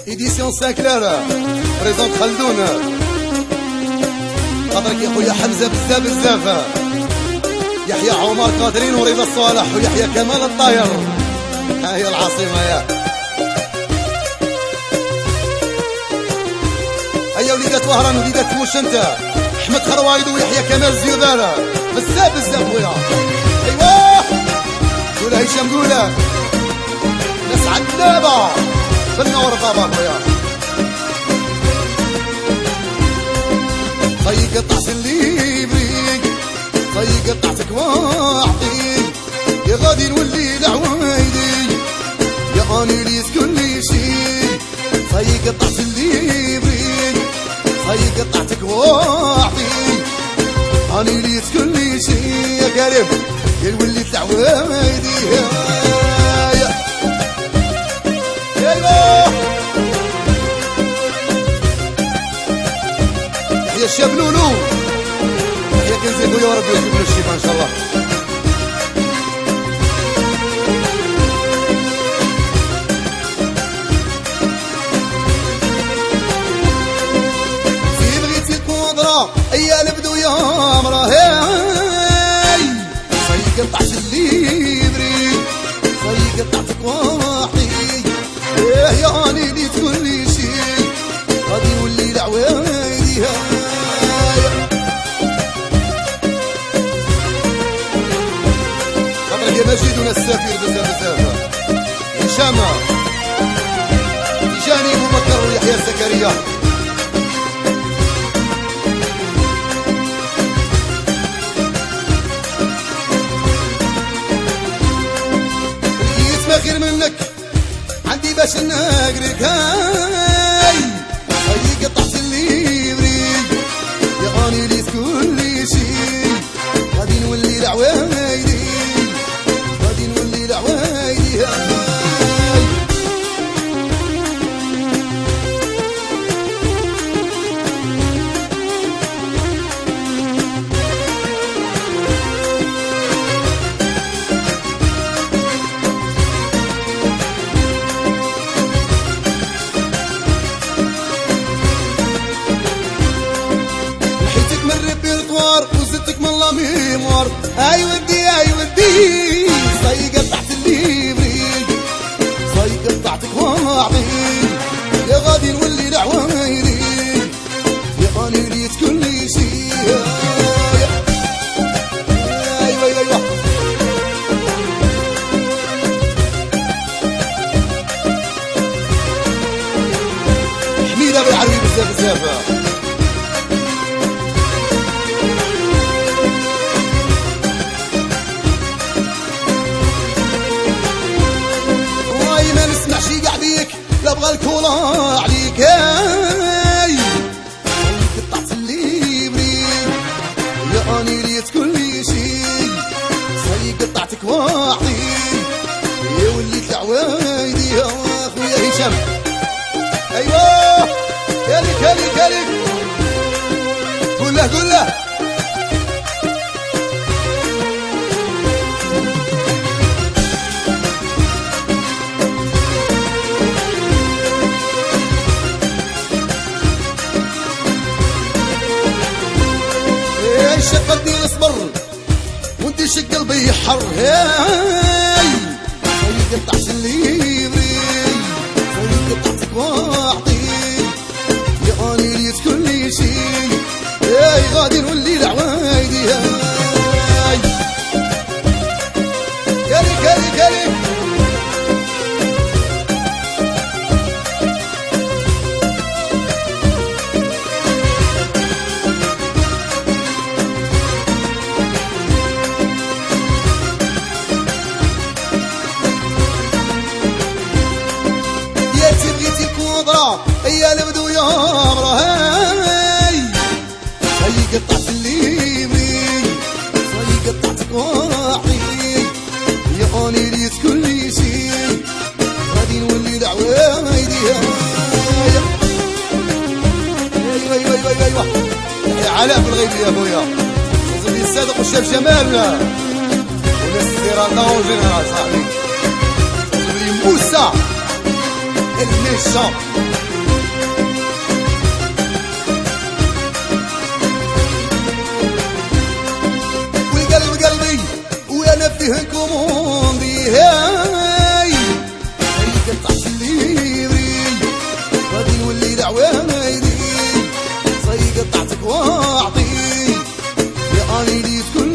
إديسيون سانكلار بريزونت خلدون خاطرك يا خويا حمزة بزاف بزاف، يحيى عمر قادرين ورضا الصالح ويحيى كمال الطاير. ها هي العاصمة يا هيا وليدات وهران وليدات موشنتا، احمد خروايد ويحيى كمال الزيودارة بزاف بزاف خويا. ايوا قولها هشام قولها ناس عدابة بالنور طابا خويا. خي قطعت الليبري خي قطعتك واعطي يا غادي نولي لعوايدي يا اني ليت كل شي. خي قطعت الليبري خي قطعتك واعطي اني ليت كل شي يا قريب يا وليت لعوايدي يا الشاب لولو يا كنزي خويا وربي يجيب لنا الشفاء ان شاء الله. في بغيتي القدرة ايا البدو يا مرا هاي صي قطعت الليبري صي قطعتك واحي يا اني ليت كل شي غادي نولي لعوايدي يا مجيد وناس السفير بزاف بزاف هشام تيجاني مبكر ويحيى زكريا. لقيت ما خير منك عندي باش نقرك هاي هاي قطعت الليبري يا اني ليت كل شي غادي نولي لعوايدي وزدتك من الله ميمور. اي ودي اي ودي صي قطعت الليبري صي قطعتك واعطي يا غادي نولي لعوايدي يا اني ريت كل شي. ايوا ايوا حميده بالعربي بزاف بزاف. ماشي قاع بيك لا بغى الكولا عليك اي قطعت الليبري يا اني ريت كل شي صي قطعتك واعطي يا وليت لعوايدي يا خويا هشام. ايوا كالك كالك كالك قول له قول له شقلتني نصبر وانتي شق قلبي حر هاي صي قطعت الليبري صي قطعتك واعطي يا اني ريت كل شي هاي غادي نولي لعوايدي هاي كالي كالي كالي يا البدو يا مرا هاي صي قطعت الليبري صي قطعتك واحي يا اني ريت كل شي غادي نولي لعوايدي ايوا ايوا ايوا ايوا يا علاء في الغيب يا خويا صديقي الصادق والشاب جمال وناس السيران داونجين صاحبي صديقي موسى المش الشام. والقلب قلبي وانا فيه كوموندي هاي صاي قطعت الليبري غادي نولي دعواني صاي قطعتك واعطي يا اني لي تكون